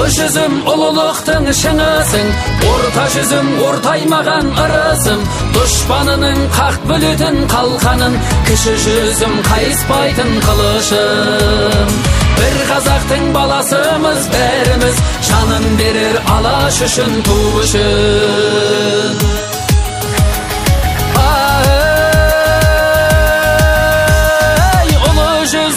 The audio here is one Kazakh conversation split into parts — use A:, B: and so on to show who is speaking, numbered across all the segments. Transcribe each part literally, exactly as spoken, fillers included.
A: Ұлы жүзім ұлылықтың шыңысың, орта жүзім ортаймаған ырысым, дұшпанының қақ бөлетін қалқаның, кіші жүзім қайыспайтын қылышым. Бір қазақтың баласымыз бәріміз, жанын берер алаш үшін, ту үшін. Ай, ұлы жүз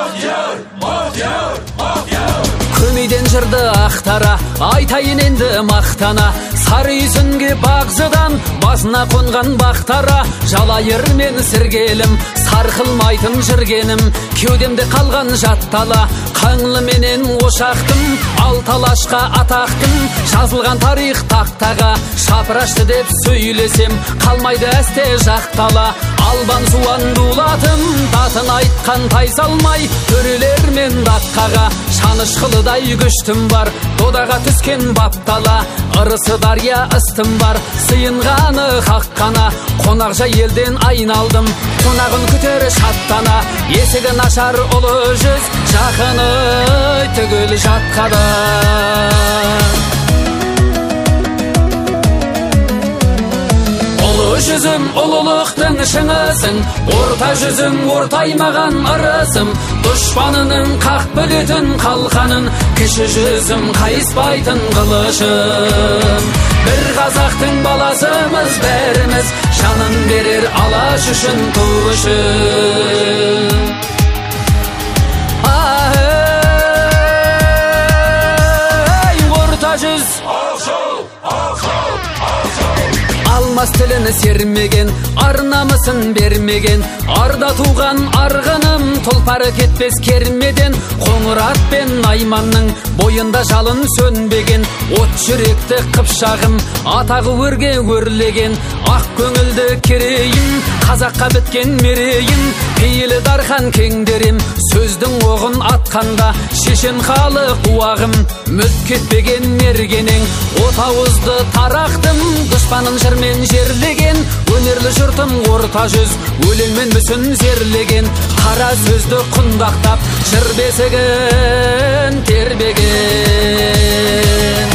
A: көмейден жырды ақтара, айтайын енді мақтана, сары үйсінге бағзыдан басына қонған бақтара, жалайыр мен сіргелім, сарқылмайтын жүргенім, кеудемде қалған жаттала, қаңлы менен ошақтым, алталашқа атақтым, жазылған тарих тақтаға, шапырашты деп сөйлесем, қалмайды әсте жақтала, албан суан дулатым, датын айтқан тайсалмай, төрелер мен даққаға, шанышқылыдай күштім бар, додаға түскен баптала, ырысы дария ыстым бар, сыйынғаны хаққана, қонақжай елден айналдым, қонағын күтер шаттана, есігін ашар ұлы жүз, жақыны түгіл жатқада. Ұлы жүзім ұлылықтың шыңысың, орта жүзім ортаймаған ырысым, дұшпанының қақ бөлетін қалқаның, кіші жүзім қайыспайтын қылышым. Бір қазақтың баласымыз бәріміз, жанын берер алаш үшін, ту үшін. Ай, орта жүз алмас тілін сермеген, арнамысын бермеген, арда туған арғыным, тұлпары кетпес кермеден, қоңырат пен найманның бойында жалын сөнбеген, от жүректі қыпшағым, атағы өрге өрлеген, ақ көңілді керейім, қазаққа біткен мерейім, пейілі дархан кеңдерем, сөздің оғын атқанда, шешен халық уағым, мүлт кетпеген мергенең, отауызды тарақтым, дұшпанын жырмен жерлеген, өнерлі жұртым орта жүз, өлеңмен мүсін зерлеген, қара сөзді құндақтап, жыр бесігін тербеген.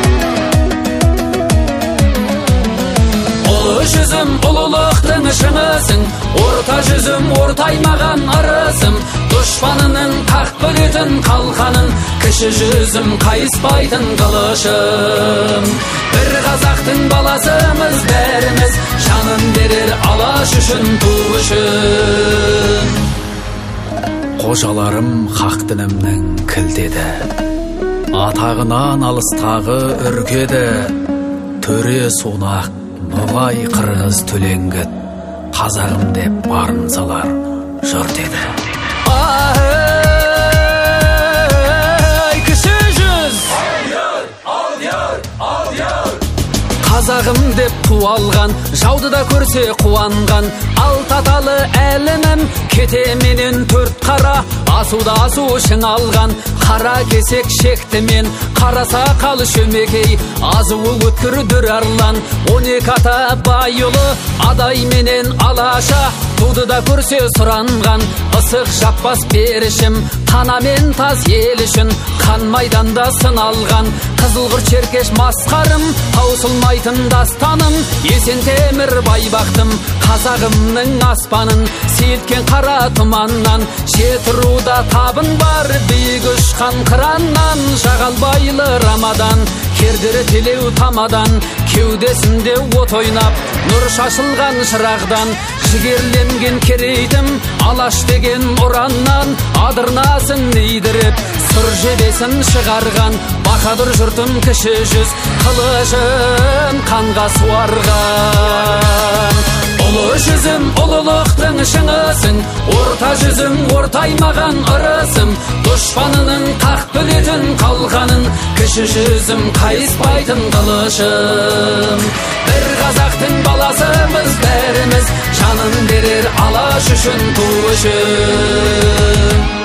A: Ұлы жүзім ұлылықтың шыңысың, орта жүзім ортаймаған ырысым, дұшпанының қақ бөлетін қалқаның, кіші жүзім қайыспайтын қылышым. Бір қазақтың баласымыз бәріміз, жанын берер алаш үшін, ту үшін. Қожаларым хақ дінімнің кілдеді, атағынан алыстағы үркеді, төре сонақ ноғай қырғыз төлеңгіт, қазағым деп барын салар жұрт еді. Ай, кіші жүз қазағым деп туалған, жауды да көрсе қуанған, алтаталы әлімім, кете менен төрт қара, асуда асу шың алған, қара кесек шекті мен, қара сақал шөмекей, азуы өткір дүр арлан, он екі ата байылы, адай менен алаша, туды да көрсе сұранған, ысық жаппас берішім, тана мен таз ел үшін, қан майданда сыналған, қызылғыр черкеш масқарым, таусылмайтын дастаным, есен темір байбақтым, қазағымның аспанын, сейілткен қара тұманнан, жетіруда табын бар, биік ұшқан қыраннан, жағалбайлы рамадан, кердері телеу тамадан, кеудесінде от ойнап, нұр шашылған шырағдан, жігерленген керейтім, алаш деген ұраннан, адырнасын нейдіріп, сұр жебесін шығарған, бақадыр жұртым кіші жүз, қылышын қанға суарған. Ұлы жүзім ұлылықтың шыңысың, орта жүзім ортаймаған ырысым, дұшпанының қақ бөлетін қалқаның, кіші жүзім қайыспайтын қылышым. Бір қазақтың баласымыз бәріміз, жанын берер алаш үшін, ту үшін.